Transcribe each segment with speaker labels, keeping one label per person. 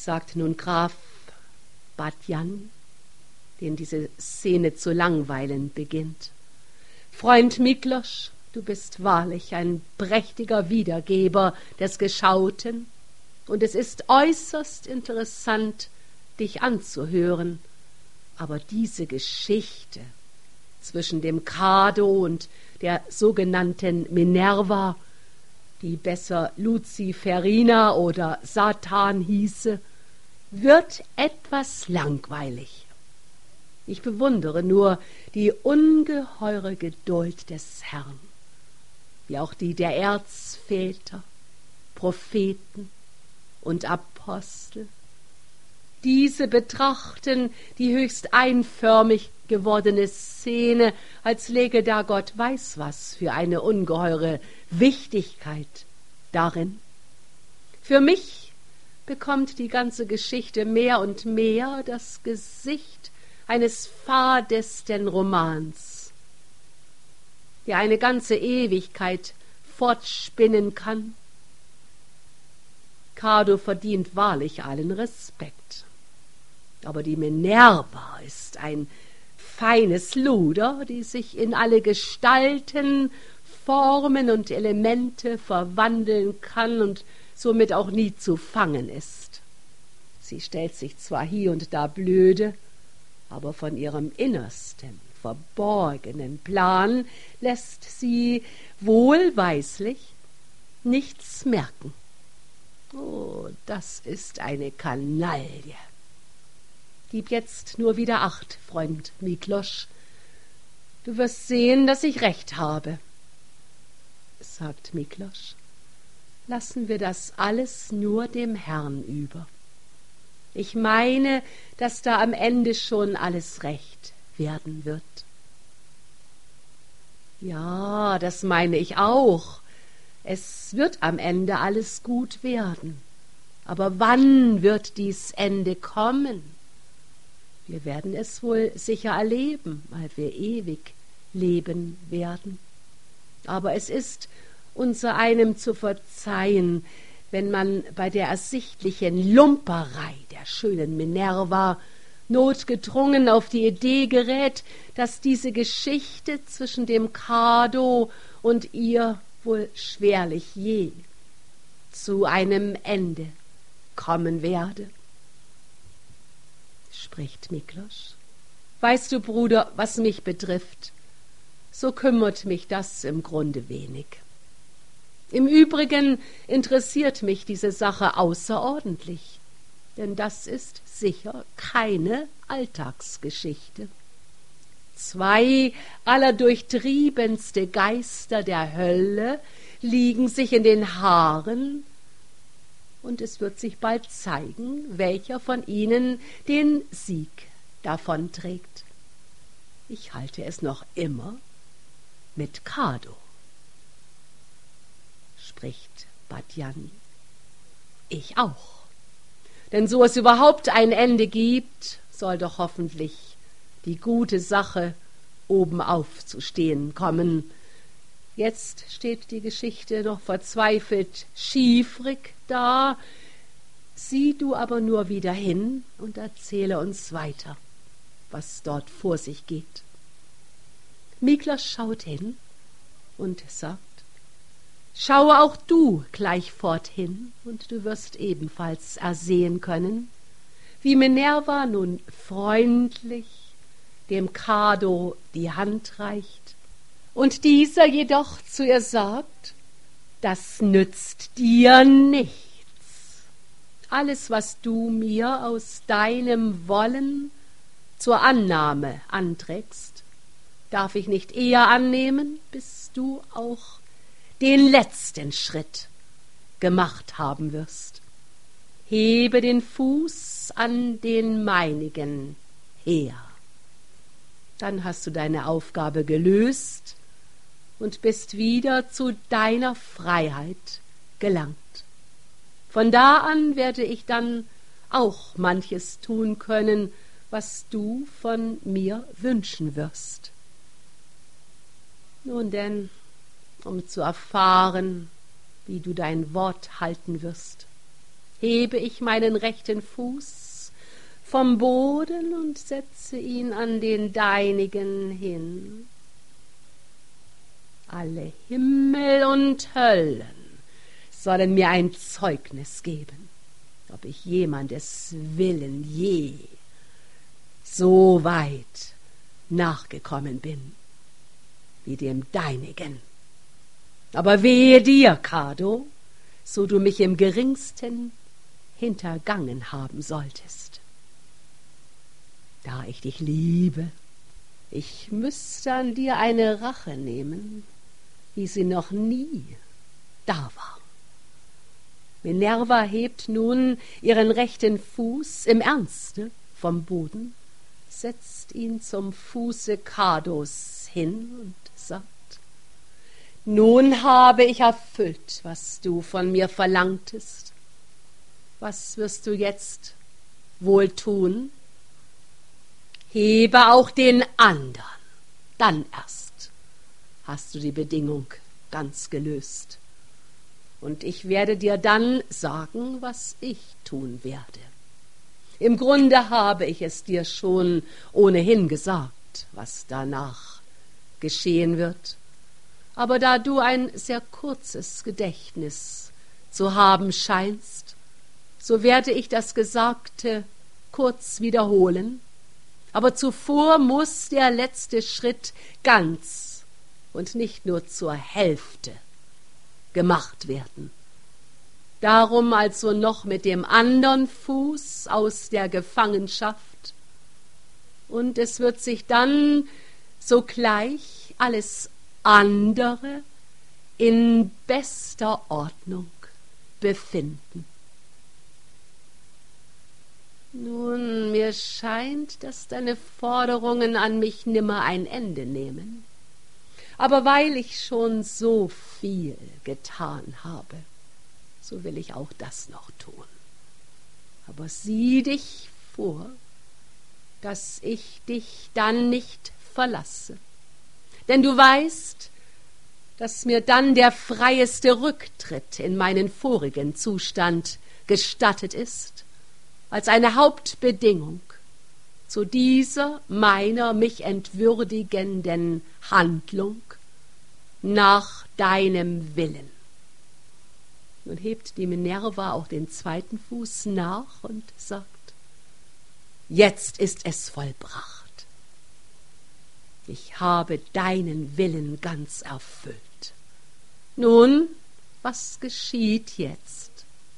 Speaker 1: sagt nun Graf Badian, den diese Szene zu langweilen beginnt. Freund Miklosch, du bist wahrlich ein prächtiger Wiedergeber des Geschauten, und es ist äußerst interessant, dich anzuhören. Aber diese Geschichte zwischen dem Kado und der sogenannten Minerva, die besser Luziferina oder Satan hieße, wird etwas langweilig. Ich bewundere nur die ungeheure Geduld des Herrn, wie auch die der Erzväter, Propheten und Apostel. Diese betrachten die höchst einförmig gewordene Szene, als läge da Gott weiß was für eine ungeheure Wichtigkeit darin. Für mich bekommt die ganze Geschichte mehr und mehr das Gesicht eines fadesten Romans, der eine ganze Ewigkeit fortspinnen kann. Kado verdient wahrlich allen Respekt, aber die Minerva ist ein feines Luder, die sich in alle Gestalten, Formen und Elemente verwandeln kann und somit auch nie zu fangen ist. Sie stellt sich zwar hier und da blöde, aber von ihrem innersten, verborgenen Plan lässt sie wohlweislich nichts merken. Oh, das ist eine Kanaille. Gib jetzt nur wieder Acht, Freund Miklosch. Du wirst sehen, dass ich recht habe, sagt Miklosch. Lassen wir das alles nur dem Herrn über. Ich meine, dass da am Ende schon alles recht werden wird. Ja, das meine ich auch. Es wird am Ende alles gut werden. Aber wann wird dies Ende kommen? Wir werden es wohl sicher erleben, weil wir ewig leben werden. Aber es ist unser einem zu verzeihen, wenn man bei der ersichtlichen Lumperei der schönen Minerva notgedrungen auf die Idee gerät, dass diese Geschichte zwischen dem Kado und ihr wohl schwerlich je zu einem Ende kommen werde. Spricht Miklosch. Weißt du, Bruder, was mich betrifft, so kümmert mich das im Grunde wenig. Im Übrigen interessiert mich diese Sache außerordentlich, denn das ist sicher keine Alltagsgeschichte. Zwei allerdurchtriebenste Geister der Hölle liegen sich in den Haaren, und es wird sich bald zeigen, welcher von ihnen den Sieg davonträgt. Ich halte es noch immer mit Kado. Spricht Badian. Ich auch. Denn so es überhaupt ein Ende gibt, soll doch hoffentlich die gute Sache obenauf zu stehen kommen. Jetzt steht die Geschichte noch verzweifelt schiefrig da. Sieh du aber nur wieder hin und erzähle uns weiter, was dort vor sich geht. Miklosch schaut hin und sagt: Schaue auch du gleich forthin, und du wirst ebenfalls ersehen können, wie Minerva nun freundlich dem Kado die Hand reicht, und dieser jedoch zu ihr sagt: Das nützt dir nichts. Alles, was du mir aus deinem Wollen zur Annahme anträgst, darf ich nicht eher annehmen, bis du auch den letzten Schritt gemacht haben wirst. Hebe den Fuß an den meinigen her. Dann hast du deine Aufgabe gelöst und bist wieder zu deiner Freiheit gelangt. Von da an werde ich dann auch manches tun können, was du von mir wünschen wirst. Nun denn, um zu erfahren, wie du dein Wort halten wirst, hebe ich meinen rechten Fuß vom Boden und setze ihn an den deinigen hin. Alle Himmel und Höllen sollen mir ein Zeugnis geben, ob ich jemandes Willen je so weit nachgekommen bin wie dem deinigen. Aber wehe dir, Kado, so du mich im geringsten hintergangen haben solltest. Da ich dich liebe, ich müsste an dir eine Rache nehmen, wie sie noch nie da war. Minerva hebt nun ihren rechten Fuß im Ernste vom Boden, setzt ihn zum Fuße Kados hin und sagt: Nun habe ich erfüllt, was du von mir verlangtest. Was wirst du jetzt wohl tun? Hebe auch den andern, dann erst hast du die Bedingung ganz gelöst. Und ich werde dir dann sagen, was ich tun werde. Im Grunde habe ich es dir schon ohnehin gesagt, was danach geschehen wird. Aber da du ein sehr kurzes Gedächtnis zu haben scheinst, so werde ich das Gesagte kurz wiederholen. Aber zuvor muss der letzte Schritt ganz und nicht nur zur Hälfte gemacht werden. Darum also noch mit dem andern Fuß aus der Gefangenschaft, und es wird sich dann sogleich alles andere in bester Ordnung befinden. Nun, mir scheint, dass deine Forderungen an mich nimmer ein Ende nehmen. Aber weil ich schon so viel getan habe, so will ich auch das noch tun. Aber sieh dich vor, dass ich dich dann nicht verlasse. Denn du weißt, dass mir dann der freieste Rücktritt in meinen vorigen Zustand gestattet ist, als eine Hauptbedingung zu dieser meiner mich entwürdigenden Handlung nach deinem Willen. Nun hebt die Minerva auch den zweiten Fuß nach und sagt: Jetzt ist es vollbracht. Ich habe deinen Willen ganz erfüllt. Nun, was geschieht jetzt?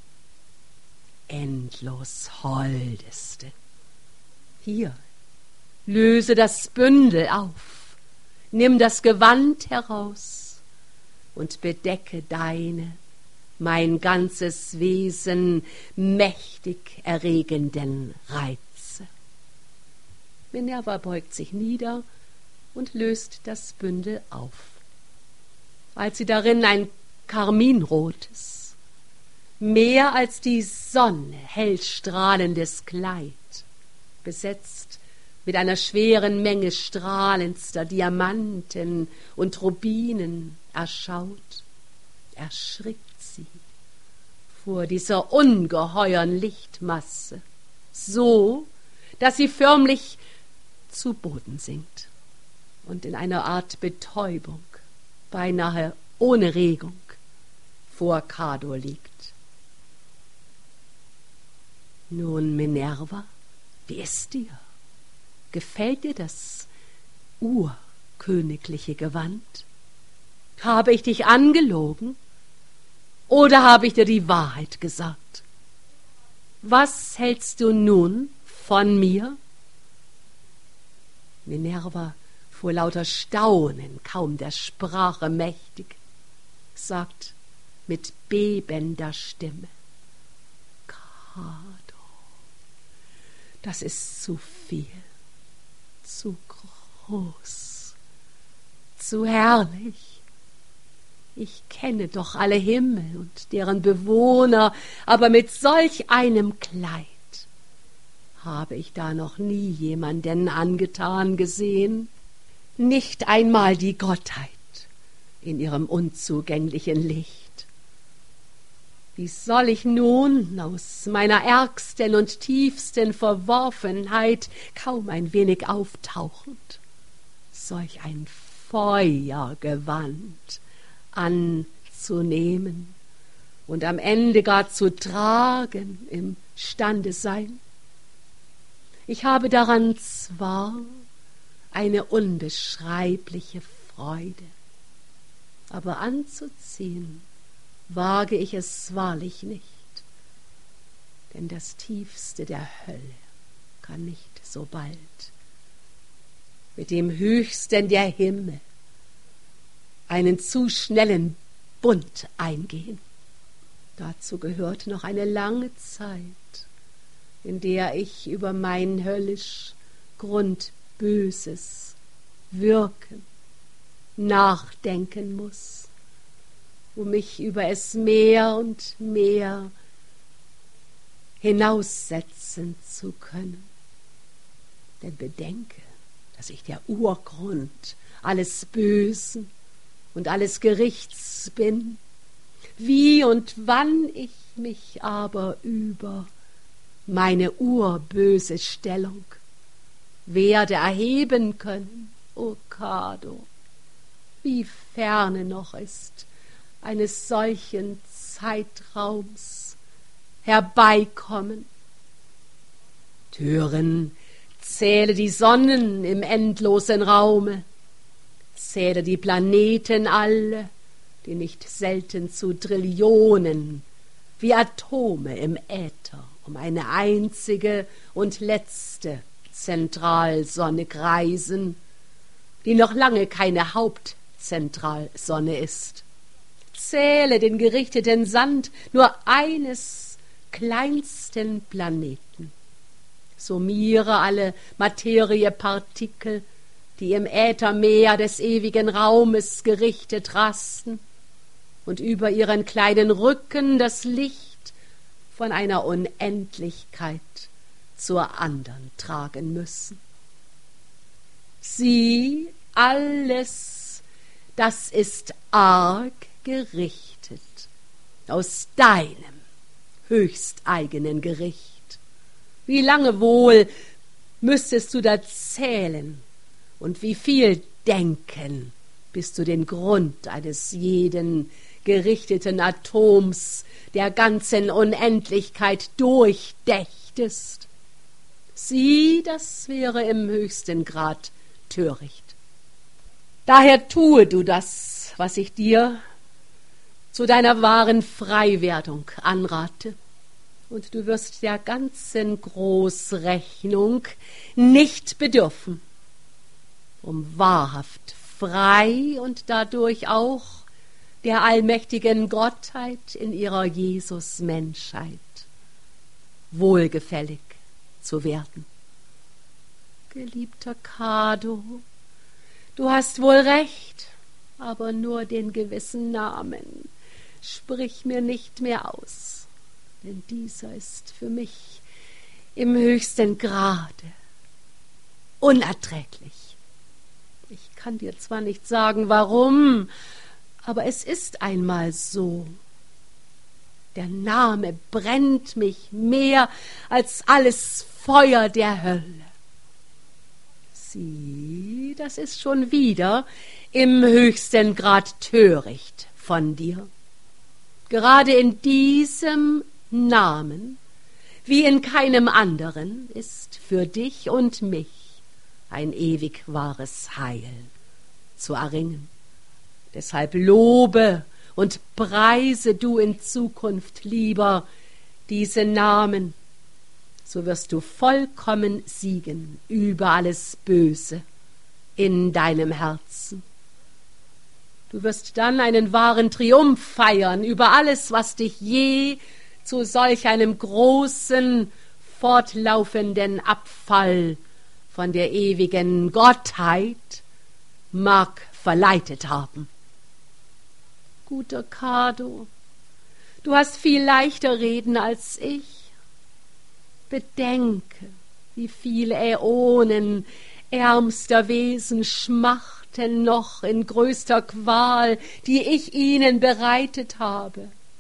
Speaker 1: Endlos Holdeste, hier, löse das Bündel auf, nimm das Gewand heraus und bedecke deine, mein ganzes Wesen mächtig erregenden Reize. Minerva beugt sich nieder und löst das Bündel auf. Als sie darin ein karminrotes, mehr als die Sonne hell strahlendes Kleid, besetzt mit einer schweren Menge strahlendster Diamanten und Rubinen erschaut, erschrickt sie vor dieser ungeheuern Lichtmasse, so, dass sie förmlich zu Boden sinkt und in einer Art Betäubung, beinahe ohne Regung, vor Kado liegt. Nun, Minerva, wie ist dir? Gefällt dir das urkönigliche Gewand? Habe ich dich angelogen oder habe ich dir die Wahrheit gesagt? Was hältst du nun von mir? Minerva, vor lauter Staunen kaum der Sprache mächtig, sagt mit bebender Stimme: Kado, das ist zu viel, zu groß, zu herrlich. Ich kenne doch alle Himmel und deren Bewohner, aber mit solch einem Kleid habe ich da noch nie jemanden angetan gesehen, nicht einmal die Gottheit in ihrem unzugänglichen Licht. Wie soll ich nun aus meiner ärgsten und tiefsten Verworfenheit, kaum ein wenig auftauchend, solch ein Feuergewand anzunehmen und am Ende gar zu tragen imstande sein? Ich habe daran zwar eine unbeschreibliche Freude, aber anzuziehen wage ich es wahrlich nicht, denn das Tiefste der Hölle kann nicht so bald mit dem Höchsten der Himmel einen zu schnellen Bund eingehen. Dazu gehört noch eine lange Zeit, in der ich über mein höllisch Grundböses Wirken nachdenken muß, um mich über es mehr und mehr hinaussetzen zu können. Denn bedenke, dass ich der Urgrund alles Bösen und alles Gerichts bin. Wie und wann ich mich aber über meine urböse Stellung werde erheben können, o Kado, wie ferne noch ist eines solchen Zeitraums herbeikommen. Tören, zähle die Sonnen im endlosen Raume, zähle die Planeten alle, die nicht selten zu Trillionen wie Atome im Äther um eine einzige und letzte Zentralsonne kreisen, die noch lange keine Hauptzentralsonne ist. Zähle den gerichteten Sand nur eines kleinsten Planeten. Summiere alle Materiepartikel, die im Äthermeer des ewigen Raumes gerichtet rasten und über ihren kleinen Rücken das Licht von einer Unendlichkeit zur andern tragen müssen. Sieh, alles, das ist arg gerichtet aus deinem höchsteigenen Gericht. Wie lange wohl müsstest du da zählen und wie viel denken, bis du den Grund eines jeden gerichteten Atoms der ganzen Unendlichkeit durchdächtest? Sieh, das wäre im höchsten Grad töricht. Daher tue du das, was ich dir zu deiner wahren Freiwerdung anrate, und du wirst der ganzen Großrechnung nicht bedürfen, um wahrhaft frei und dadurch auch der allmächtigen Gottheit in ihrer Jesus-Menschheit wohlgefällig zu werden. Geliebter Kado, du hast wohl recht, aber nur den gewissen Namen sprich mir nicht mehr aus, denn dieser ist für mich im höchsten Grade unerträglich. Ich kann dir zwar nicht sagen, warum, aber es ist einmal so. Der Name brennt mich mehr als alles Feuer der Hölle. Sieh, das ist schon wieder im höchsten Grad töricht von dir. Gerade in diesem Namen, wie in keinem anderen, ist für dich und mich ein ewig wahres Heil zu erringen. Deshalb lobe und preise du in Zukunft lieber diese Namen, so wirst du vollkommen siegen über alles Böse in deinem Herzen. Du wirst dann einen wahren Triumph feiern über alles, was dich je zu solch einem großen, fortlaufenden Abfall von der ewigen Gottheit mag verleitet haben. Guter Kado, du hast viel leichter reden als ich. Bedenke, wie viele Äonen ärmster Wesen schmachten noch in größter Qual, die ich ihnen bereitet habe.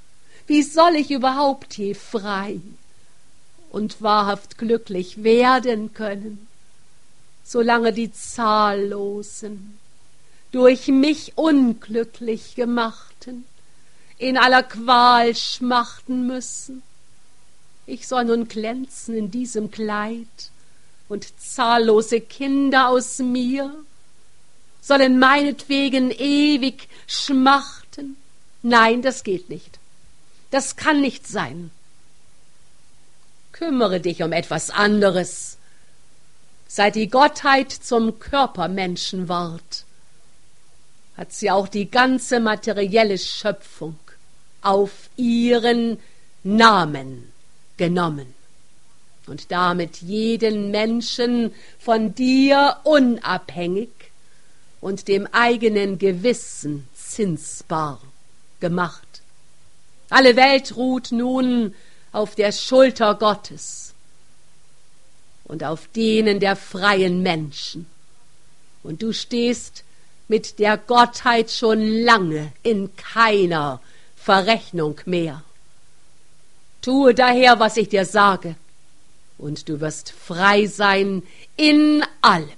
Speaker 1: Wie soll ich überhaupt je frei und wahrhaft glücklich werden können, solange die Zahllosen, durch mich unglücklich gemachten, in aller Qual schmachten müssen? Ich soll nun glänzen in diesem Kleid, und zahllose Kinder aus mir sollen meinetwegen ewig schmachten? Nein, das geht nicht. Das kann nicht sein. Kümmere dich um etwas anderes. Seit die Gottheit zum Körpermenschen ward, hat sie auch die ganze materielle Schöpfung auf ihren Namen genommen und damit jeden Menschen von dir unabhängig und dem eigenen Gewissen zinsbar gemacht. Alle Welt ruht nun auf der Schulter Gottes und auf denen der freien Menschen. Und du stehst mit der Gottheit schon lange in keiner Verrechnung mehr. Tue daher, was ich dir sage, und du wirst frei sein in allem.